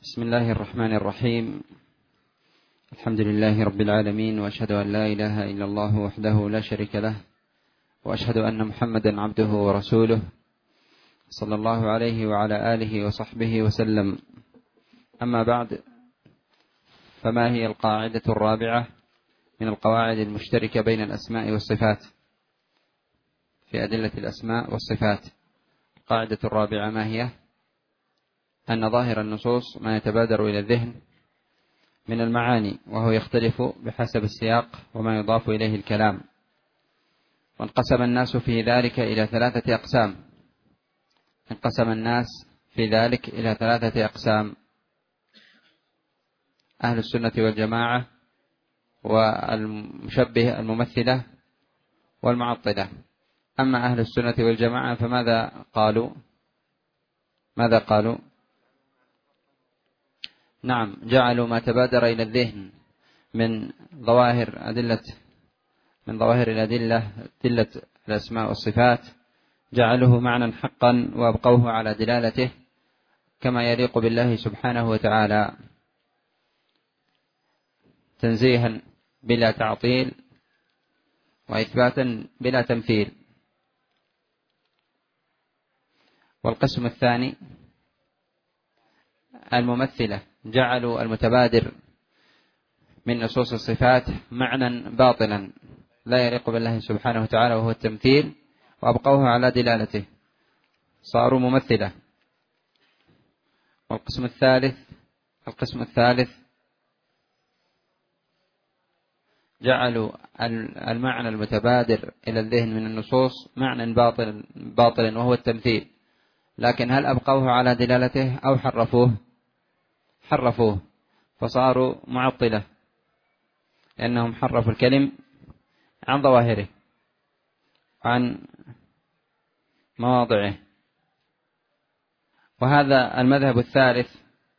بسم الله الرحمن الرحيم. الحمد لله رب العالمين، وأشهد أن لا إله إلا الله وحده لا شريك له، وأشهد أن محمدا عبده ورسوله صلى الله عليه وعلى آله وصحبه وسلم. أما بعد، فما هي القاعدة الرابعة من القواعد المشتركة بين الأسماء والصفات في أدلة الأسماء والصفات؟ القاعدة الرابعة ما هي؟ أن ظاهر النصوص ما يتبادر إلى الذهن من المعاني، وهو يختلف بحسب السياق وما يضاف إليه الكلام. وانقسم الناس في ذلك إلى ثلاثة أقسام. انقسم الناس في ذلك إلى ثلاثة أقسام: أهل السنة والجماعة، والمشبه الممثلة، والمعطلة. أما أهل السنة والجماعة فماذا قالوا؟ ماذا قالوا؟ نعم، جعلوا ما تبادر إلى الذهن من ظواهر الأدلة، أدلة الأسماء والصفات، جعلوه معنى حقا وأبقوه على دلالته كما يليق بالله سبحانه وتعالى، تنزيها بلا تعطيل وإثباتا بلا تمثيل. والقسم الثاني الممثلة، جعلوا المتبادر من نصوص الصفات معنى باطلا لا يليق بالله سبحانه وتعالى، وهو التمثيل، وأبقوه على دلالته، صاروا ممثلة. والقسم الثالث جعلوا المعنى المتبادر إلى الذهن من النصوص معنى باطلا وهو التمثيل، لكن هل أبقوه على دلالته أو حرفوه فصاروا معطلة، لأنهم حرفوا الكلم عن ظواهره، عن مواضعه. وهذا المذهب الثالث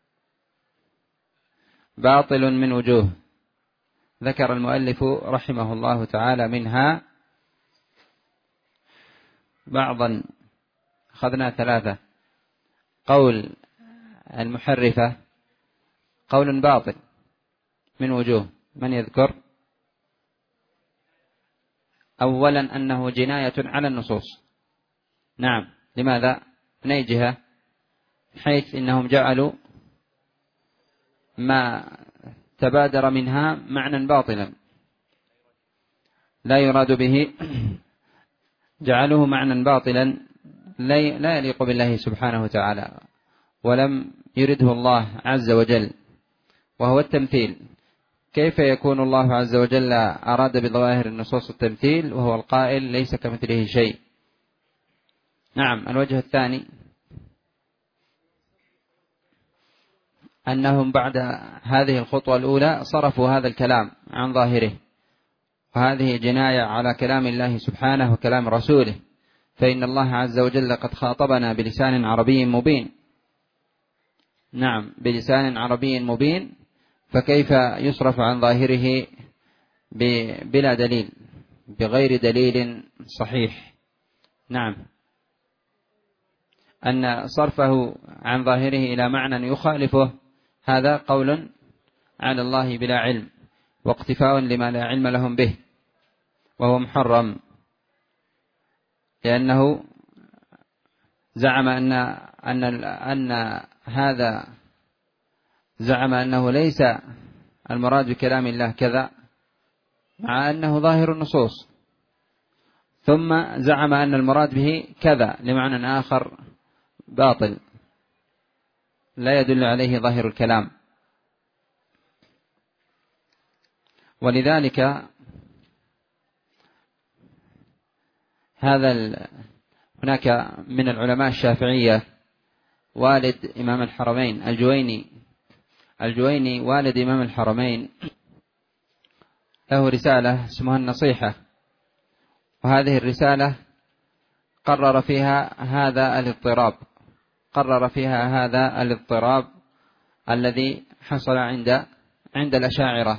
باطل من وجوه، ذكر المؤلف رحمه الله تعالى منها بعضا، أخذنا ثلاثة. قول المحرفة قول باطل من وجوه، من يذكر؟ أولا أنه جناية على النصوص. نعم، لماذا؟ من أي جهة؟ حيث إنهم جعلوا ما تبادر منها معنى باطلا لا يراد به، جعلوه معنى باطلا لا يليق بالله سبحانه وتعالى، ولم يرده الله عز وجل، وهو التمثيل. كيف يكون الله عز وجل أراد بظواهر النصوص التمثيل وهو القائل ليس كمثله شيء؟ نعم. الوجه الثاني أنهم بعد هذه الخطوة الأولى صرفوا هذا الكلام عن ظاهره، وهذه جناية على كلام الله سبحانه وكلام رسوله، فإن الله عز وجل قد خاطبنا بلسان عربي مبين. نعم، بلسان عربي مبين، فكيف يصرف عن ظاهره بلا دليل، بغير دليل صحيح؟ نعم، أن صرفه عن ظاهره إلى معنى يخالفه هذا قول على الله بلا علم، واقتفاء لما لا علم لهم به، وهو محرم، لأنه زعم زعم أنه ليس المراد بكلام الله كذا، مع أنه ظاهر النصوص، ثم زعم أن المراد به كذا لمعنى آخر باطل لا يدل عليه ظاهر الكلام. ولذلك هناك من العلماء الشافعية والد إمام الحرمين الجويني والد إمام الحرمين، له رسالة اسمها النصيحة، وهذه الرسالة قرر فيها هذا الاضطراب الذي حصل عند الأشاعرة.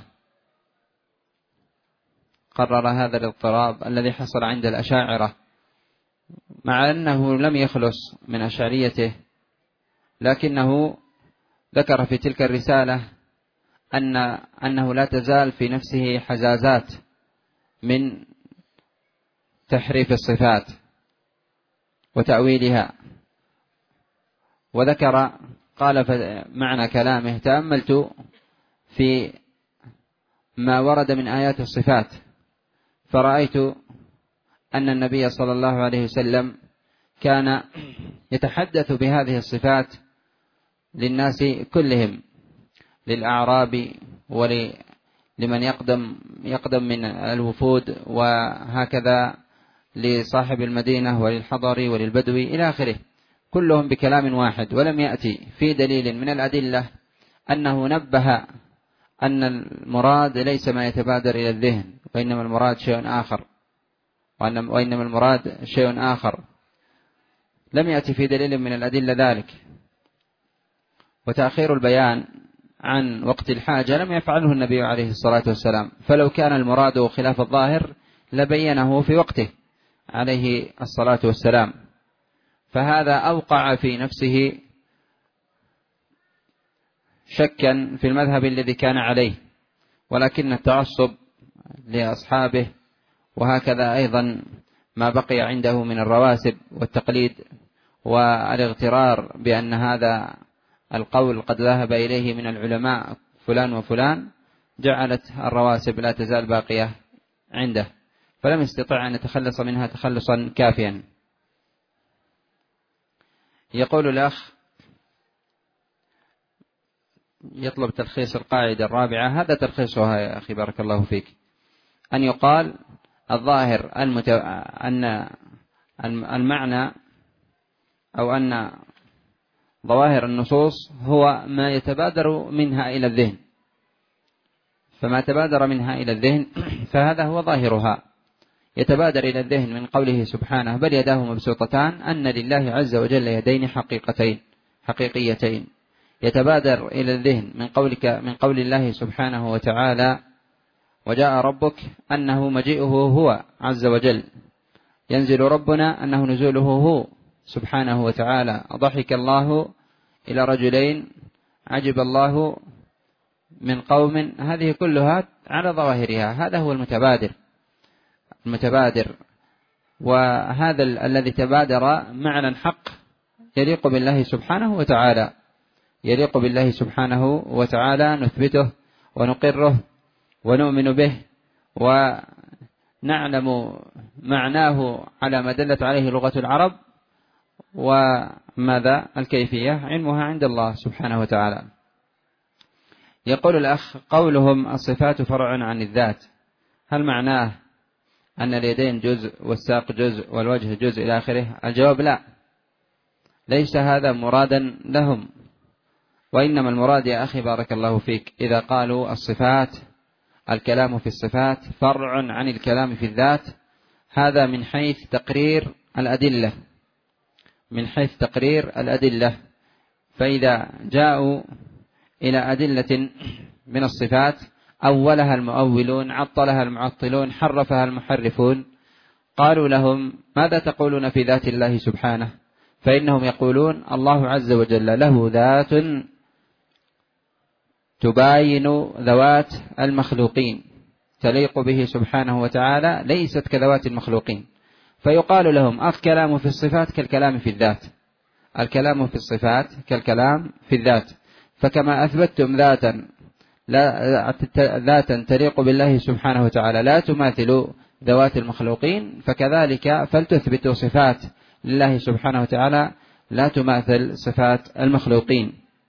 قرر هذا الاضطراب الذي حصل عند الأشاعرة، مع أنه لم يخلص من أشعريته، لكنه ذكر في تلك الرسالة أنه لا تزال في نفسه حزازات من تحريف الصفات وتأويلها. وذكر قال معنى كلامه: تأملت في ما ورد من آيات الصفات فرأيت أن النبي صلى الله عليه وسلم كان يتحدث بهذه الصفات للناس كلهم، للأعراب ولمن يقدم من الوفود، وهكذا لصاحب المدينة وللحضري وللبدوي إلى آخره، كلهم بكلام واحد. ولم يأتي في دليل من الأدلة أنه نبه أن المراد ليس ما يتبادر إلى الذهن، وإنما المراد شيء آخر، لم يأتي في دليل من الأدلة ذلك. وتأخير البيان عن وقت الحاجة لم يفعله النبي عليه الصلاة والسلام، فلو كان المراد خلاف الظاهر لبينه في وقته عليه الصلاة والسلام، فهذا أوقع في نفسه شكا في المذهب الذي كان عليه، ولكن التعصب لأصحابه وهكذا أيضا ما بقي عنده من الرواسب والتقليد والاغترار بأن هذا القول قد ذهب إليه من العلماء فلان وفلان، جعلت الرواسب لا تزال باقية عنده، فلم يستطع أن يتخلص منها تخلصا كافيا. يقول الأخ يطلب تلخيص القاعدة الرابعة، هذا تلخيصها يا أخي بارك الله فيك، أن يقال الظاهر أن المعنى أو أن ظواهر النصوص هو ما يتبادر منها إلى الذهن، فما تبادر منها إلى الذهن فهذا هو ظاهرها. يتبادر إلى الذهن من قوله سبحانه: بل يداه مبسوطتان، أن لله عز وجل يدين حقيقيتين. يتبادر إلى الذهن من قول الله سبحانه وتعالى: وجاء ربك، أنه مجيئه هو عز وجل، ينزل ربنا أنه نزوله هو سبحانه وتعالى، ضحك الله إلى رجلين عجب الله من قوم، هذه كلها على ظواهرها، هذا هو المتبادر. وهذا الذي تبادر معنى حق يليق بالله سبحانه وتعالى، نثبته ونقره ونؤمن به ونعلم معناه على ما دلت عليه لغة العرب، وماذا الكيفية علمها عند الله سبحانه وتعالى. يقول الأخ: قولهم الصفات فرع عن الذات، هل معناه أن اليدين جزء والساق جزء والوجه جزء إلى آخره؟ الجواب لا، ليس هذا مرادا لهم، وإنما المراد يا أخي بارك الله فيك إذا قالوا الصفات، الكلام في الصفات فرع عن الكلام في الذات، هذا من حيث تقرير الأدلة. فإذا جاءوا إلى أدلة من الصفات أولها المؤولون، عطلها المعطلون، حرفها المحرفون، قالوا لهم: ماذا تقولون في ذات الله سبحانه؟ فإنهم يقولون: الله عز وجل له ذات تباين ذوات المخلوقين، تليق به سبحانه وتعالى، ليست كذوات المخلوقين. فيقال لهم: الكلام في الصفات كالكلام في الذات، الكلام في الصفات كالكلام في الذات، فكما أثبتتم ذاتا تليق بالله سبحانه وتعالى لا تماثل ذوات المخلوقين، فكذلك فلتثبتوا صفات لله سبحانه وتعالى لا تماثل صفات المخلوقين.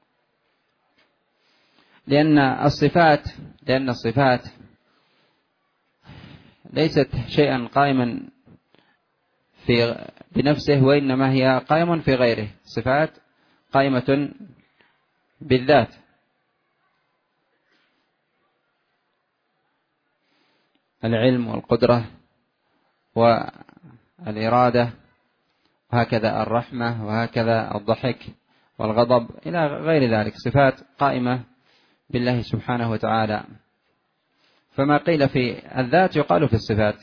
لأن الصفات ليست شيئا قائما بنفسه، وإنما هي قائم في غيره، صفات قائمة بالذات. العلم والقدرة والإرادة، وهكذا الرحمة، وهكذا الضحك والغضب إلى غير ذلك، صفات قائمة بالله سبحانه وتعالى. فما قيل في الذات يقال في الصفات.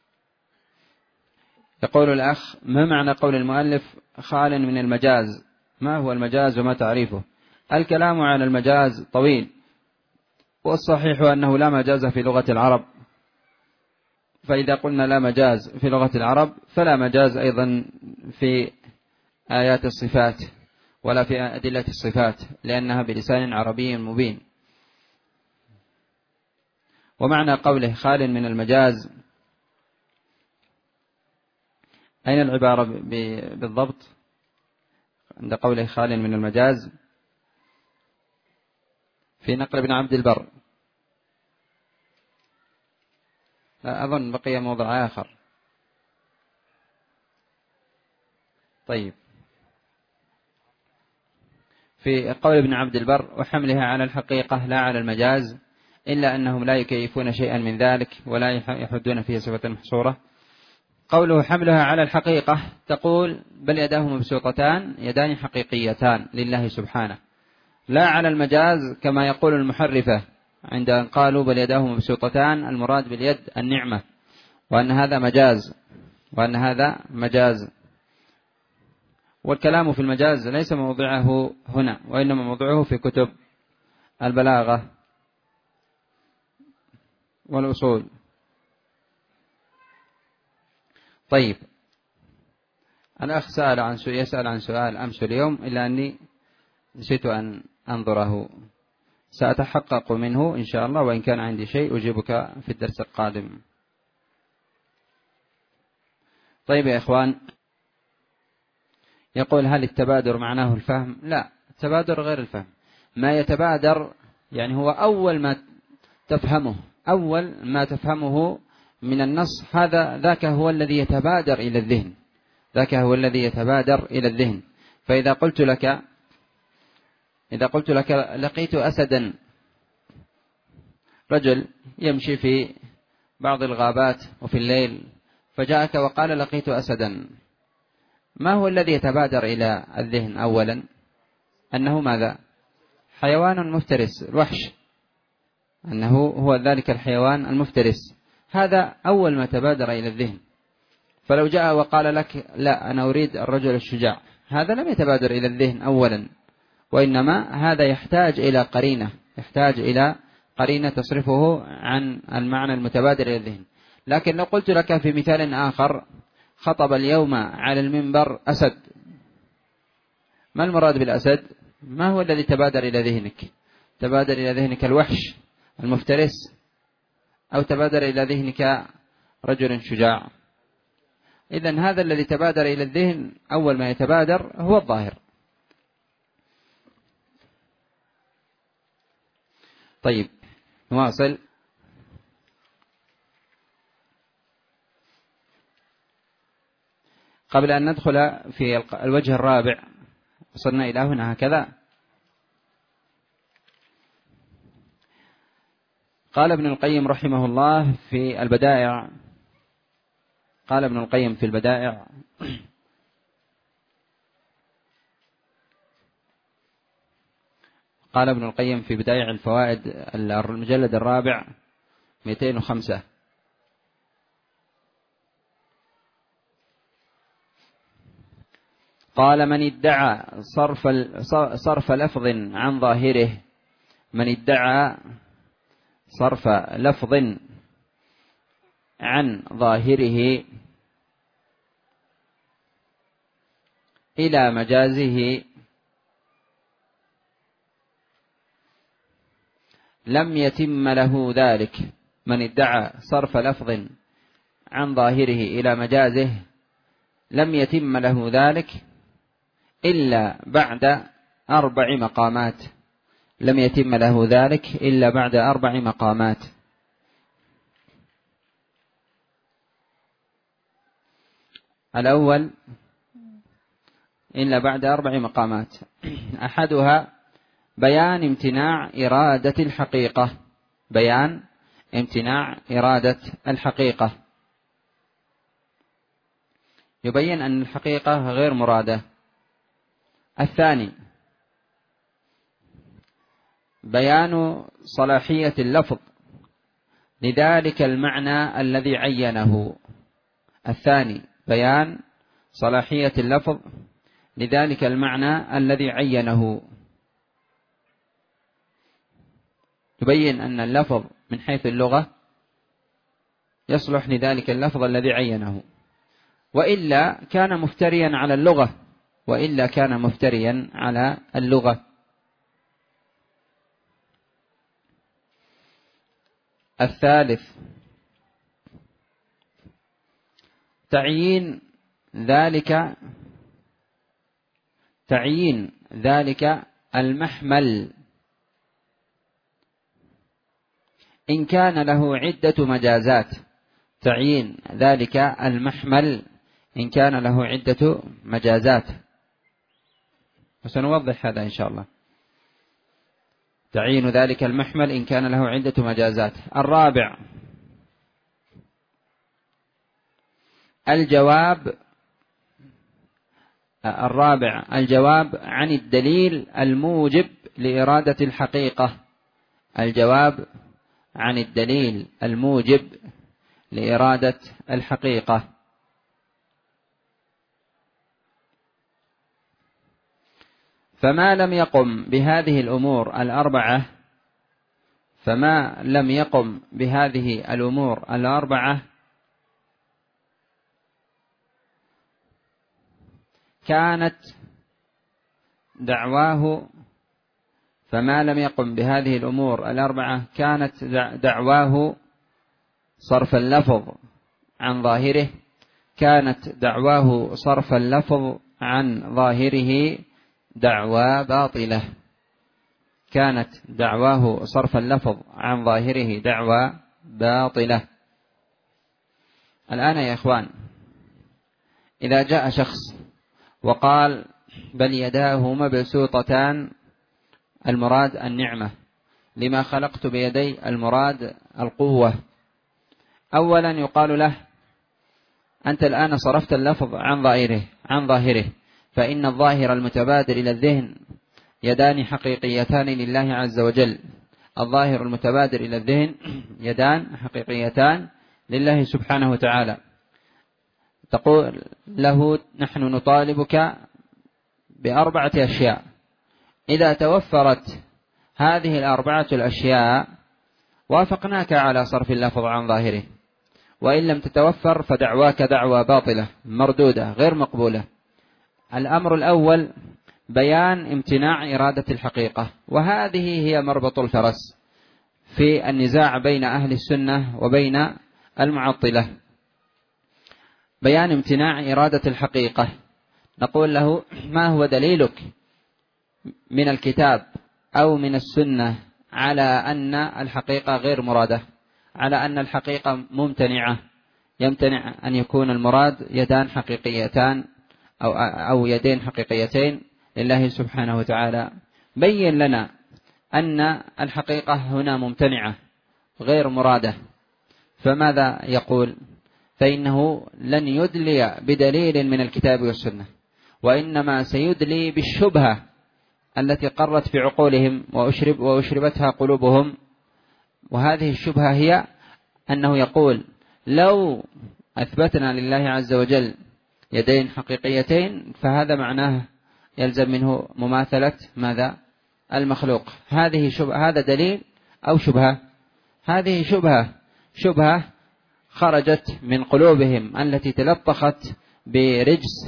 يقول الأخ: ما معنى قول المؤلف خال من المجاز؟ ما هو المجاز وما تعريفه؟ الكلام على المجاز طويل، والصحيح أنه لا مجاز في لغة العرب، فإذا قلنا لا مجاز في لغة العرب فلا مجاز أيضا في آيات الصفات ولا في أدلة الصفات، لأنها بلسان عربي مبين. ومعنى قوله خال من المجاز، أين العبارة بالضبط عند قوله خال من المجاز؟ في نقل ابن عبد البر، لا أظن بقي موضع آخر. طيب، في قول ابن عبد البر وحملها على الحقيقة لا على المجاز، إلا أنهم لا يكيفون شيئا من ذلك ولا يحدون فيه صفة محصورة. قوله حملها على الحقيقة تقول بل يداه مبسوطتان يدان حقيقيتان لله سبحانه، لا على المجاز كما يقول المحرفة عند أن قالوا بل يداه مبسوطتان المراد باليد النعمة، وأن هذا مجاز. والكلام في المجاز ليس موضعه هنا، وإنما موضعه في كتب البلاغة والأصول. طيب، الأخ يسأل عن سؤال أمس اليوم إلا أني نسيت أن أنظره، سأتحقق منه إن شاء الله، وإن كان عندي شيء أجيبك في الدرس القادم. طيب يا إخوان، يقول هل التبادر معناه الفهم؟ لا، التبادر غير الفهم. ما يتبادر يعني هو أول ما تفهمه من النص، ذاك هو الذي يتبادر إلى الذهن. فإذا قلت لك لقيت أسدا، رجل يمشي في بعض الغابات وفي الليل فجاءك وقال لقيت أسدا، ما هو الذي يتبادر إلى الذهن أولا؟ أنه ماذا؟ حيوان مفترس، الوحش، أنه هو ذلك الحيوان المفترس، هذا أول ما تبادر إلى الذهن. فلو جاء وقال لك لا أنا أريد الرجل الشجاع، هذا لم يتبادر إلى الذهن أولا، وإنما هذا يحتاج إلى قرينة تصرفه عن المعنى المتبادر إلى الذهن. لكن لو قلت لك في مثال آخر خطب اليوم على المنبر أسد، ما المراد بالأسد؟ ما هو الذي تبادر إلى ذهنك؟ تبادر إلى ذهنك الوحش المفترس، أو تبادر إلى ذهنك رجل شجاع؟ إذن هذا الذي تبادر إلى الذهن أول ما يتبادر هو الظاهر. طيب، نواصل. قبل أن ندخل في الوجه الرابع، وصلنا إلى هنا هكذا. قال ابن القيم رحمه الله في البدائع، قال ابن القيم في البدائع قال ابن القيم في بدائع الفوائد المجلد الرابع 205: قال من ادعى صرف لفظ عن ظاهره، من ادعى صرف لفظ عن ظاهره إلى مجازه لم يتم له ذلك. من ادعى صرف لفظ عن ظاهره إلى مجازه لم يتم له ذلك إلا بعد 4 مقامات. لم يتم له ذلك إلا بعد 4 مقامات. الأول إلا بعد 4 مقامات، أحدها بيان امتناع إرادة الحقيقة، بيان امتناع إرادة الحقيقة، يبين أن الحقيقة غير مرادة. الثاني بيان صلاحية اللفظ لذلك المعنى الذي عينه. الثاني بيان صلاحية اللفظ لذلك المعنى الذي عينه. تبين أن اللفظ من حيث اللغة يصلح لذلك اللفظ الذي عينه، وإلا كان مفتريا على اللغة. الثالث تعيين ذلك المحمل إن كان له عدة مجازات. تعيين ذلك المحمل إن كان له عدة مجازات، وسنوضح هذا إن شاء الله. تعيين ذلك المحمل إن كان له عدة مجازات. الرابع الجواب عن الدليل الموجب لإرادة الحقيقة. الجواب عن الدليل الموجب لإرادة الحقيقة. فما لم يقم بهذه الأمور الأربعة كانت دعواه صرف اللفظ عن ظاهره. كانت دعواه صرف اللفظ عن ظاهره دعوى باطلة. كانت دعواه صرف اللفظ عن ظاهره دعوى باطلة. الآن يا إخوان، إذا جاء شخص وقال بل يداه مبسوطتان المراد النعمة، لما خلقت بيدي المراد القوة، أولا يقال له أنت الآن صرفت اللفظ عن ظاهره، فإن الظاهر المتبادر إلى الذهن يدان حقيقيتان لله عز وجل. الظاهر المتبادر إلى الذهن يدان حقيقيتان لله سبحانه وتعالى. تقول له نحن نطالبك بأربعة أشياء، إذا توفرت هذه الأربعة الأشياء وافقناك على صرف اللفظ عن ظاهره، وإن لم تتوفر فدعواك دعوى باطلة مردودة غير مقبولة. الأمر الأول بيان امتناع إرادة الحقيقة، وهذه هي مربط الفرس في النزاع بين أهل السنة وبين المعطلة. بيان امتناع إرادة الحقيقة، نقول له ما هو دليلك من الكتاب أو من السنة على أن الحقيقة غير مرادة، على أن الحقيقة ممتنعة، يمتنع أن يكون المراد يدان حقيقيتان أو يدين حقيقيتين لله سبحانه وتعالى. بين لنا أن الحقيقة هنا ممتنعة غير مرادة. فماذا يقول؟ فإنه لن يدلي بدليل من الكتاب والسنة، وإنما سيدلي بالشبهة التي قرت في عقولهم وأشربتها قلوبهم. وهذه الشبهة هي أنه يقول لو أثبتنا لله عز وجل يدين حقيقيتين فهذا معناه يلزم منه مماثلة ماذا؟ المخلوق. هذه شبهة، هذا دليل أو شبهة؟ هذه شبهة خرجت من قلوبهم التي تلطخت برجس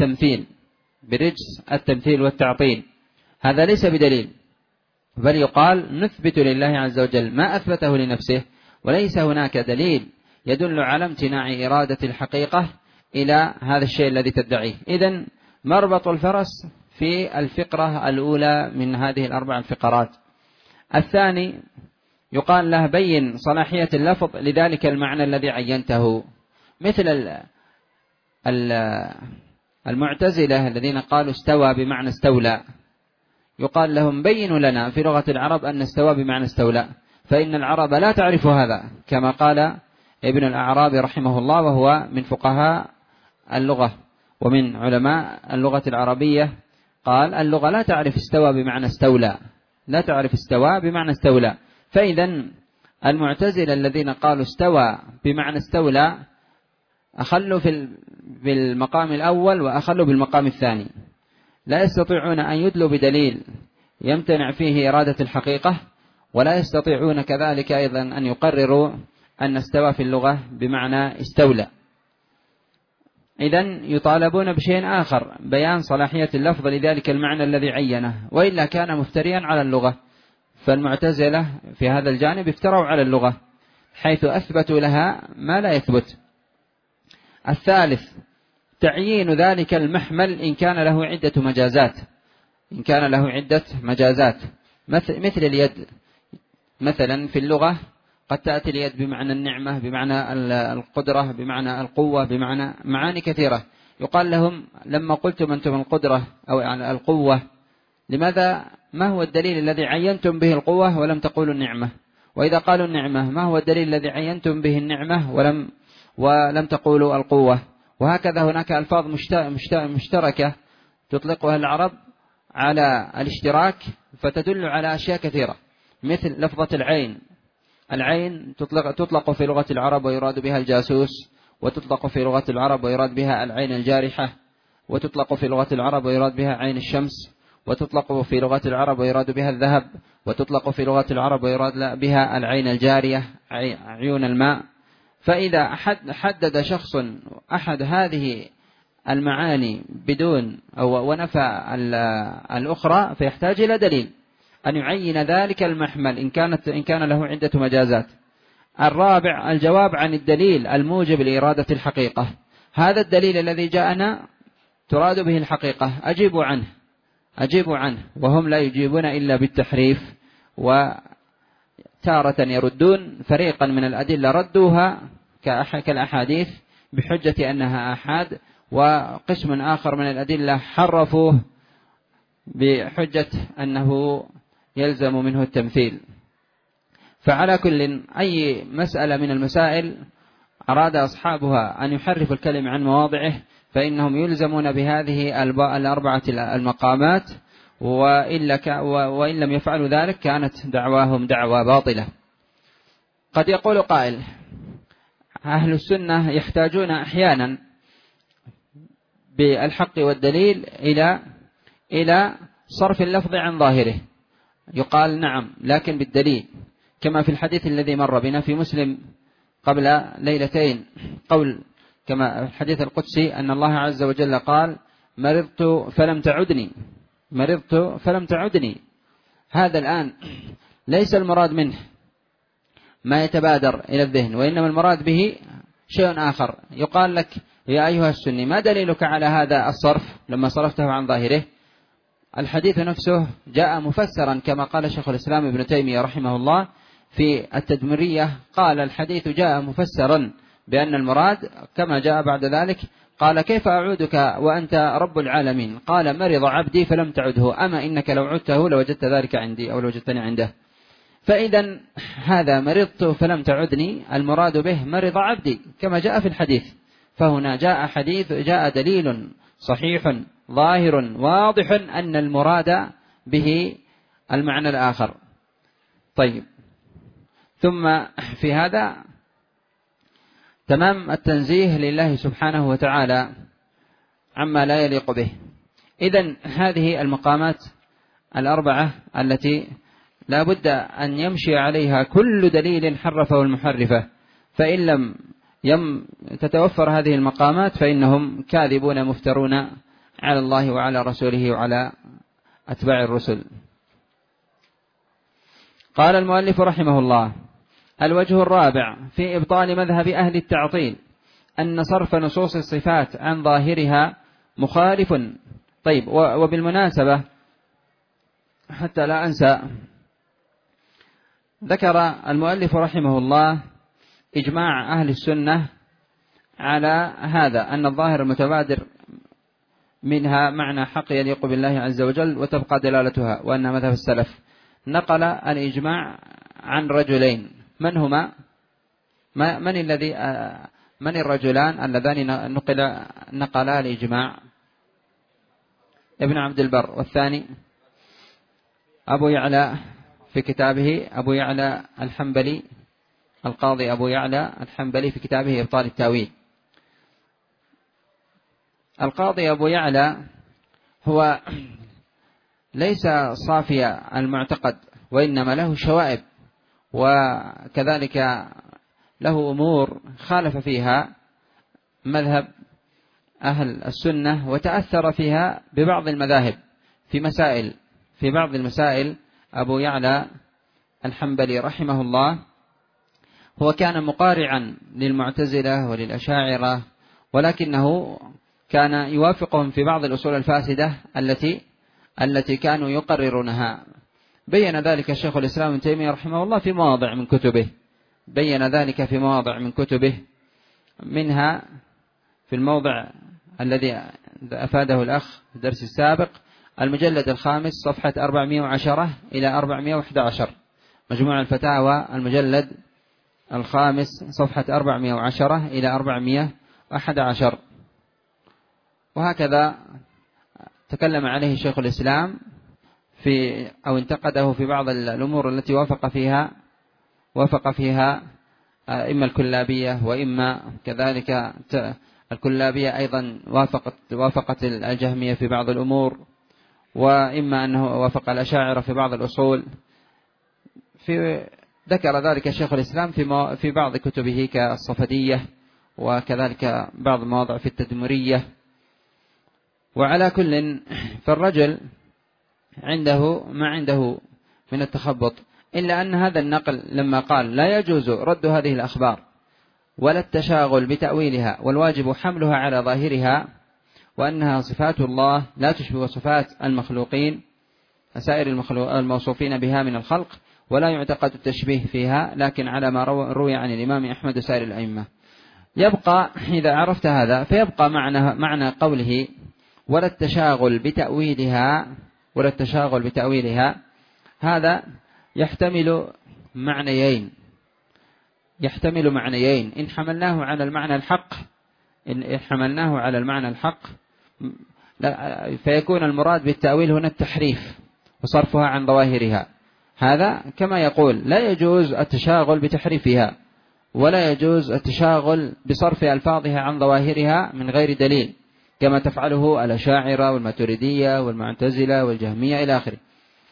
التمثيل والتعطيل. هذا ليس بدليل، بل يقال نثبت لله عز وجل ما أثبته لنفسه، وليس هناك دليل يدل على امتناع إرادة الحقيقة إلى هذا الشيء الذي تدعيه. إذن مربط الفرس في الفقرة الأولى من هذه الأربع الفقرات. الثاني يقال له بين صلاحية اللفظ لذلك المعنى الذي عينته، مثل المعتزلة الذين قالوا استوى بمعنى استولى، يقال لهم بينوا لنا في لغة العرب أن استوى بمعنى استولى، فإن العرب لا تعرف هذا، كما قال ابن الأعرابي رحمه الله وهو من فقهاء اللغة ومن علماء اللغة العربية، قال اللغة لا تعرف استوى بمعنى استولى، لا تعرف استوى بمعنى استولى. فإذا المعتزلة الذين قالوا استوى بمعنى استولى أخلوا في المقام الأول وأخلوا بالمقام الثاني، لا يستطيعون أن يدلوا بدليل يمتنع فيه إرادة الحقيقة، ولا يستطيعون كذلك أيضا أن يقرروا أن استوى في اللغة بمعنى استولى. إذن يطالبون بشيء آخر، بيان صلاحية اللفظ لذلك المعنى الذي عينه، وإلا كان مفتريا على اللغة. فالمعتزلة في هذا الجانب افتروا على اللغة حيث أثبتوا لها ما لا يثبت. الثالث تعيين ذلك المحمل إن كان له عدة مجازات، إن كان له عدة مجازات، مثل اليد. مثلا في اللغة قد تأتي اليد بمعنى النعمة، بمعنى القدرة، بمعنى القوة، بمعنى معاني كثيرة. يقال لهم لما قلتم أنتم القدرة أو يعني القوة، لماذا ما هو الدليل الذي عينتم به القوة ولم تقولوا النعمة؟ وإذا قالوا النعمة ما هو الدليل الذي عينتم به النعمة ولم تقولوا القوة؟ وهكذا هناك ألفاظ مشتركة تطلقها العرب على الاشتراك فتدل على أشياء كثيرة، مثل لفظة العين. العين تطلق في لغة العرب ويراد بها الجاسوس، وتطلق في لغة العرب ويراد بها العين الجارحة، وتطلق في لغة العرب ويراد بها عين الشمس، وتطلق في لغة العرب ويراد بها الذهب، وتطلق في لغة العرب ويراد بها العين الجارية، عيون الماء. فإذا حدد شخص أحد هذه المعاني بدون ونفى الأخرى فيحتاج إلى دليل أن يعين ذلك المحمل إن كان له عدة مجازات. الرابع الجواب عن الدليل الموجب لإرادة الحقيقة. هذا الدليل الذي جاءنا تراد به الحقيقة، أجيبوا عنه، وهم لا يجيبون إلا بالتحريف. وتارة يردون فريقا من الأدلة ردوها كالأحاديث بحجة أنها آحاد، وقسم آخر من الأدلة حرفوه بحجة أنه يلزم منه التمثيل. فعلى كل أي مسألة من المسائل أراد أصحابها أن يحرفوا الكلمة عن مواضعه فإنهم يلزمون بهذه الأربعة المقامات، وإن لم يفعلوا ذلك كانت دعواهم دعوى باطلة. قد يقول قائل أهل السنة يحتاجون أحيانا بالحق والدليل إلى صرف اللفظ عن ظاهره. يقال نعم، لكن بالدليل، كما في الحديث الذي مر بنا في مسلم قبل ليلتين، قول كما الحديث القدسي أن الله عز وجل قال مرضت فلم تعدني. هذا الآن ليس المراد منه ما يتبادر إلى الذهن، وإنما المراد به شيء آخر. يقال لك يا أيها السني ما دليلك على هذا الصرف لما صرفته عن ظاهره؟ الحديث نفسه جاء مفسرا كما قال شيخ الإسلام ابن تيمية رحمه الله في التدمرية، قال الحديث جاء مفسرا بأن المراد كما جاء بعد ذلك، قال كيف أعودك وأنت رب العالمين؟ قال مرض عبدي فلم تعده، أما إنك لو عدته لوجدت ذلك عندي أو لوجدتني عنده. فإذا هذا مرضت فلم تعدني المراد به مرض عبدي كما جاء في الحديث. فهنا جاء دليل صحيح ظاهر واضح أن المراد به المعنى الآخر. طيب، ثم في هذا تمام التنزيه لله سبحانه وتعالى عما لا يليق به. إذن هذه المقامات الأربعة التي لا بد أن يمشي عليها كل دليل حرفه المحرفة، فإن لم تتوفر هذه المقامات فإنهم كاذبون مفترون على الله وعلى رسوله وعلى أتباع الرسل. قال المؤلف رحمه الله: الوجه الرابع في إبطال مذهب أهل التعطيل أن صرف نصوص الصفات عن ظاهرها مخالف. طيب، وبالمناسبة حتى لا أنسى، ذكر المؤلف رحمه الله إجماع أهل السنة على هذا، أن الظاهر المتبادر منها معنى حق يليق بالله عز وجل وتبقى دلالتها، وأن مذهب السلف. نقل الإجماع عن رجلين، من هما؟ من الرجلان اللذان نقلا الإجماع؟ ابن عبد البر، والثاني أبو يعلى في كتابه، أبو يعلى الحنبلي، القاضي أبو يعلى الحنبلي في كتابه إبطال التاويل. القاضي أبو يعلى هو ليس صافي المعتقد وإنما له شوائب، وكذلك له أمور خالف فيها مذهب أهل السنة وتأثر فيها ببعض المذاهب في بعض المسائل. أبو يعلى الحنبلي رحمه الله هو كان مقارعا للمعتزلة وللأشاعرة، ولكنه كان يوافقهم في بعض الأصول الفاسدة التي كانوا يقررونها. بين ذلك الشيخ الإسلام ابن تيمية رحمه الله في مواضع من كتبه، منها في الموضع الذي أفاده الأخ في الدرس السابق، المجلد الخامس صفحة 410 إلى 411، مجموع الفتاوى المجلد الخامس صفحة 410 إلى 411. وهكذا تكلم عليه شيخ الإسلام أو انتقده في بعض الأمور التي وافق فيها إما الكلابية، وإما كذلك الكلابية أيضا وافقت الجهمية في بعض الأمور، وإما أنه وافق الأشاعرة في بعض الأصول. ذكر ذلك الشيخ الإسلام في بعض كتبه كالصفدية، وكذلك بعض المواضع في التدمرية. وعلى كل، فالرجل ما عنده من التخبط، إلا أن هذا النقل لما قال لا يجوز رد هذه الأخبار ولا التشاغل بتأويلها، والواجب حملها على ظاهرها، وأنها صفات الله لا تشبه صفات المخلوقين سائر الموصوفين بها من الخلق، ولا يعتقد التشبيه فيها، لكن على ما روي عن الإمام أحمد وسائر الأئمة. يبقى إذا عرفت هذا فيبقى معنى قوله ولا التشاغل بتأويلها، هذا يحتمل معنيين إن حملناه على المعنى الحق فيكون المراد بالتأويل هنا التحريف وصرفها عن ظواهرها. هذا كما يقول لا يجوز التشاغل بتحريفها، ولا يجوز التشاغل بصرف ألفاظها عن ظواهرها من غير دليل، كما تفعله الأشاعرة والماتريدية والمعتزلة والجهمية إلى آخره.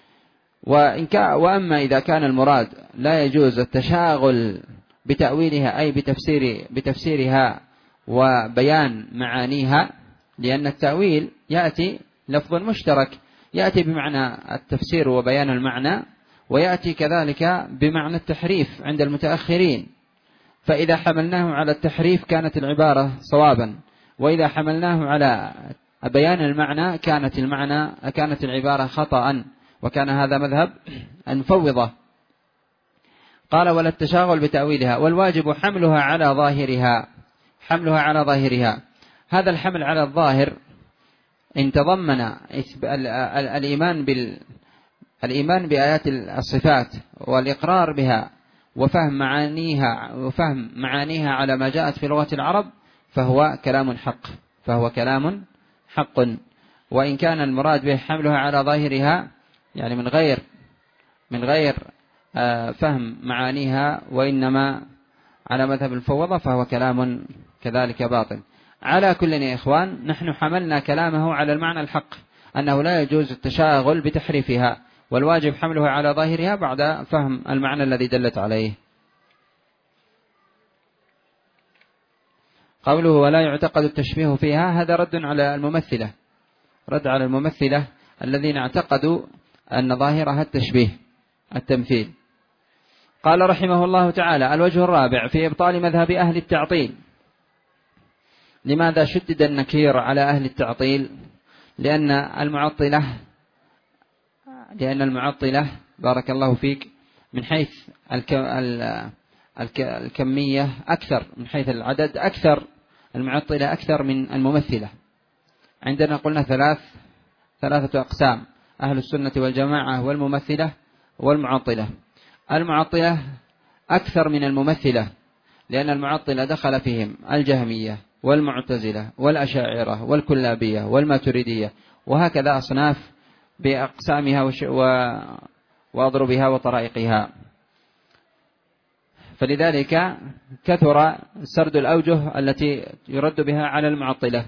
وأما إذا كان المراد لا يجوز التشاغل بتأويلها أي بتفسيرها وبيان معانيها، لأن التأويل يأتي لفظ مشترك، يأتي بمعنى التفسير وبيان المعنى، ويأتي كذلك بمعنى التحريف عند المتأخرين. فإذا حملناه على التحريف كانت العبارة صوابا، وإذا حملناه على بيان المعنى كانت العبارة خطأ، وكان هذا مذهب المفوضة. قال ولا التشاغل بتأويلها، والواجب حملها على ظاهرها. هذا الحمل على الظاهر إن تضمن الإيمان بآيات الصفات والإقرار بها وفهم معانيها على ما جاءت في لغة العرب، فهو كلام حق. وإن كان المراد به حملها على ظاهرها يعني من غير فهم معانيها، وإنما على مذهب الفوضى، فهو كلام كذلك باطل. على كل يا إخوان، نحن حملنا كلامه على المعنى الحق، أنه لا يجوز التشاغل بتحريفها، والواجب حملها على ظاهرها بعد فهم المعنى الذي دلت عليه. قوله ولا يعتقد التشبيه فيها، هذا رد على الممثلة الذين اعتقدوا أن ظاهرها التمثيل. قال رحمه الله تعالى: الوجه الرابع في إبطال مذهب أهل التعطيل. لماذا شدد النكير على أهل التعطيل؟ لأن المعطلة بارك الله فيك من حيث الكمية أكثر، من حيث العدد أكثر، المعطلة أكثر من الممثلة. عندنا قلنا ثلاثة أقسام: أهل السنة والجماعة والممثلة والمعطلة. المعطلة أكثر من الممثلة، لأن المعطلة دخل فيهم الجهمية والمعتزلة والأشاعرة والكلابية والماتريدية، وهكذا أصناف بأقسامها وأضربها وطرائقها. فلذلك كثر سرد الأوجه التي يرد بها على المعطلة.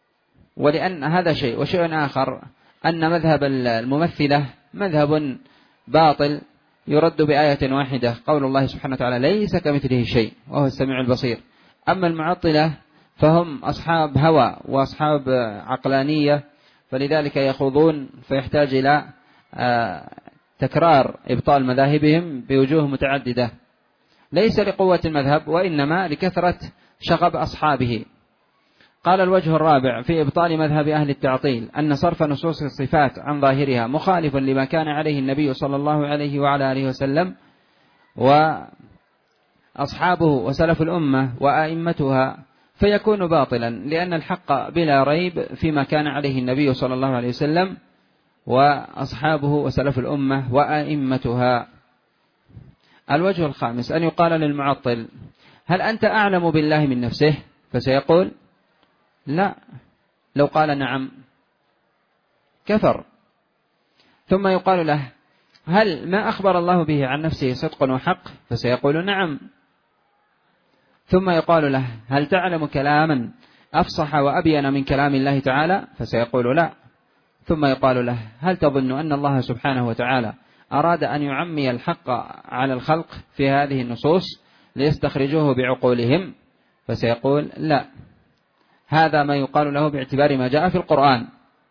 ولأن هذا شيء، وشيء آخر أن مذهب الممثلة مذهب باطل يرد بآية واحدة، قول الله سبحانه وتعالى ليس كمثله شيء وهو السميع البصير. أما المعطلة فهم أصحاب هوى وأصحاب عقلانية، فلذلك يخوضون فيحتاج إلى تكرار إبطال مذاهبهم بوجوه متعددة، ليس لقوة المذهب وإنما لكثرة شغب أصحابه. قال الوجه الرابع في إبطال مذهب أهل التعطيل أن صرف نصوص الصفات عن ظاهرها مخالف لما كان عليه النبي صلى الله عليه وعلى آله وسلم وأصحابه وسلف الأمة وأئمتها، فيكون باطلا، لأن الحق بلا ريب فيما كان عليه النبي صلى الله عليه وسلم وأصحابه وسلف الأمة وأئمتها. الوجه الخامس أن يقال للمعطل هل أنت أعلم بالله من نفسه؟ فسيقول لا. لو قال نعم كفر. ثم يقال له هل ما أخبر الله به عن نفسه صدق وحق؟ فسيقول نعم. ثم يقال له هل تعلم كلاما أفصح وأبين من كلام الله تعالى؟ فسيقول لا. ثم يقال له هل تظن أن الله سبحانه وتعالى أراد أن يعمي الحق على الخلق في هذه النصوص ليستخرجوه بعقولهم؟ فسيقول لا. هذا ما يقال له باعتبار ما جاء في القرآن.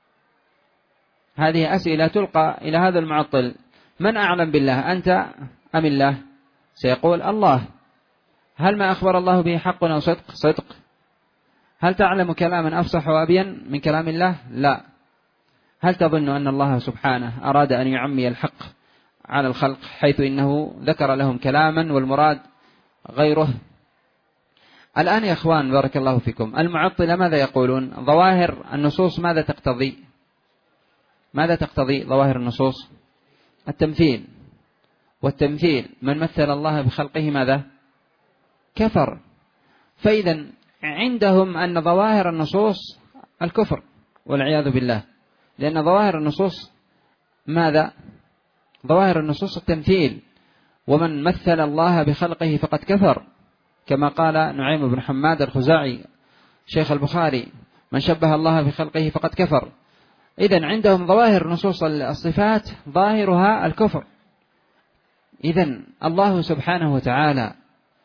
هذه أسئلة تلقى إلى هذا المعطل: من أعلم بالله، أنت أم الله؟ سيقول الله. هل ما أخبر الله به حق أو صدق؟ صدق. هل تعلم كلاما أفصح وأبين من كلام الله؟ لا. هل تظن أن الله سبحانه أراد أن يعمي الحق على الخلق حيث إنه ذكر لهم كلاما والمراد غيره؟ الآن يا أخوان بارك الله فيكم، المعطلة ماذا يقولون؟ ظواهر النصوص ماذا تقتضي؟ ماذا تقتضي ظواهر النصوص؟ التمثيل، والتمثيل من مثل الله بخلقه ماذا؟ كفر. فإذا عندهم أن ظواهر النصوص الكفر والعياذ بالله، لأن ظواهر النصوص ماذا؟ ظواهر النصوص التمثيل، ومن مثل الله بخلقه فقد كفر، كما قال نعيم بن حماد الخزاعي شيخ البخاري: من شبه الله بخلقه فقد كفر. إذن عندهم ظواهر نصوص الصفات ظاهرها الكفر. إذن الله سبحانه وتعالى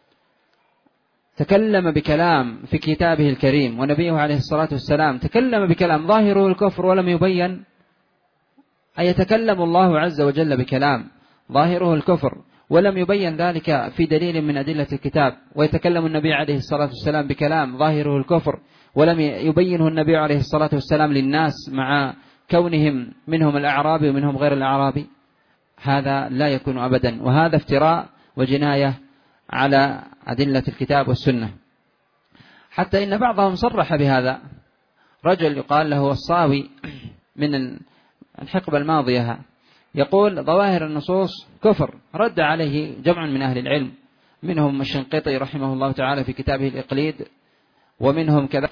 تكلم بكلام في كتابه الكريم، ونبيه عليه الصلاة والسلام تكلم بكلام ظاهره الكفر ولم يبين. أي يتكلم الله عز وجل بكلام ظاهره الكفر ولم يبين ذلك في دليل من أدلة الكتاب، ويتكلم النبي عليه الصلاة والسلام بكلام ظاهره الكفر ولم يبينه النبي عليه الصلاة والسلام للناس مع كونهم منهم الأعرابي ومنهم غير الأعرابي. هذا لا يكون أبدا، وهذا افتراء وجناية على أدلة الكتاب والسنة. حتى إن بعضهم صرح بهذا. رجل يقال له الصاوي من الحقبة الماضية يقول ظواهر النصوص كفر، رد عليه جمع من أهل العلم، منهم الشنقيطي رحمه الله تعالى في كتابه الإقليد، ومنهم كذا